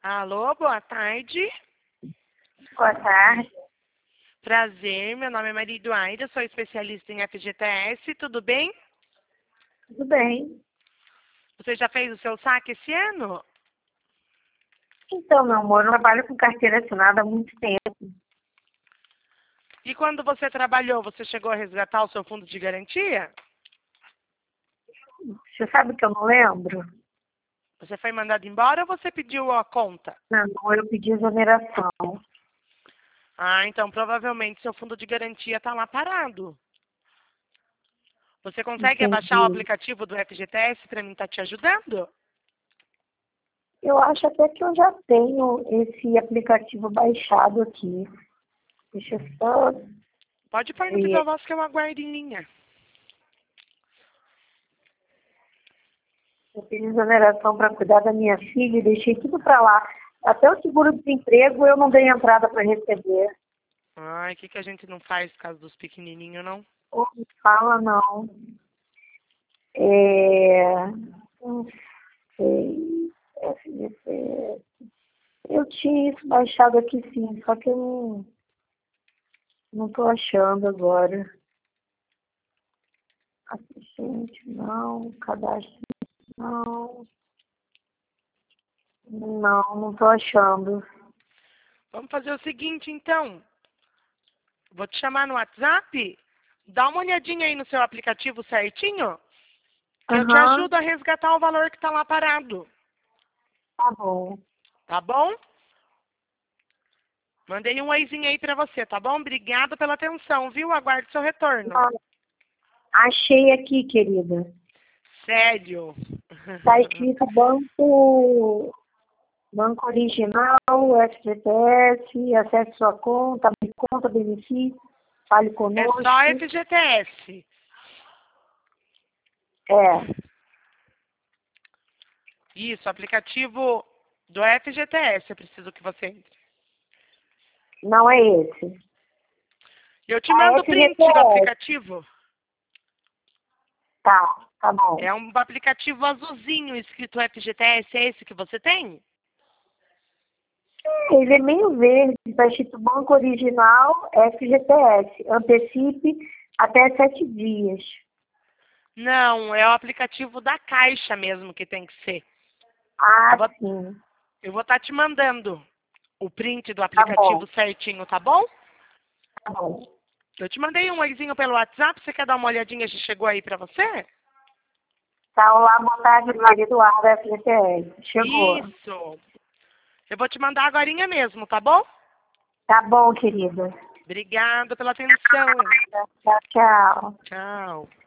Alô, boa tarde. Boa tarde. Prazer, meu nome é Maria Eduarda, sou especialista em FGTS, tudo bem? Tudo bem. Você já fez o seu saque esse ano? Então, meu amor, eu trabalho com carteira assinada há muito tempo. E quando você trabalhou, você chegou a resgatar o seu fundo de garantia? Você sabe que eu não lembro? Você foi mandado embora ou você pediu a conta? Não, eu pedi exoneração. Ah, então provavelmente seu fundo de garantia está lá parado. Você consegue abaixar o Entendi. aplicativo do FGTS para mim estar te ajudando? Eu acho até que eu já tenho esse aplicativo baixado aqui. Deixa eu só Pode pôr no Viva ver. Voz que eu aguardo em linha. Eu pedi exoneração para cuidar da minha filha e deixei tudo para lá. Até o seguro-desemprego eu não dei entrada para receber. Ai, o que que a gente não faz por causa dos pequenininhos, não? Ou me fala, não. É... Não sei. FGTS. Eu tinha isso baixado aqui sim, só que eu não tô achando agora. Assistente, não. Cadastro, não. Não tô achando. Vamos fazer o seguinte, então. Vou te chamar no WhatsApp. Dá uma olhadinha aí no seu aplicativo certinho, que eu te Aham, ajudo a resgatar o valor que está lá parado. tá bom. Tá bom? Mandei um oizinho aí pra você, tá bom? Obrigada pela atenção, viu? Aguardo seu retorno. Ah, achei aqui, querida. Sério. Tá escrito Banco Original, FGTS, acesse sua conta, abre conta, benefício, fale É só conosco. FGTS. É, Isso, aplicativo do FGTS. Eu preciso que você entre. não é esse. Eu te A mando o print do FGTS, aplicativo. tá bom. É um aplicativo azulzinho escrito FGTS. É esse que você tem? Ele é meio verde, está escrito Banco Original FGTS. Antecipe até 7 dias. Não, é o aplicativo da Caixa mesmo que tem que ser. Eu Ah, vou sim. eu vou estar te mandando o print do Tá bom, aplicativo certinho, tá bom? tá bom. Eu te mandei um oizinho pelo WhatsApp, você quer dar uma olhadinha se chegou aí pra você? Tá, olá, boa tarde, Maria Eduarda FGTS. Chegou. Isso. Eu vou te mandar agorinha mesmo, tá bom? Tá bom, querida. Obrigada pela atenção. Tchau, tchau. Tchau.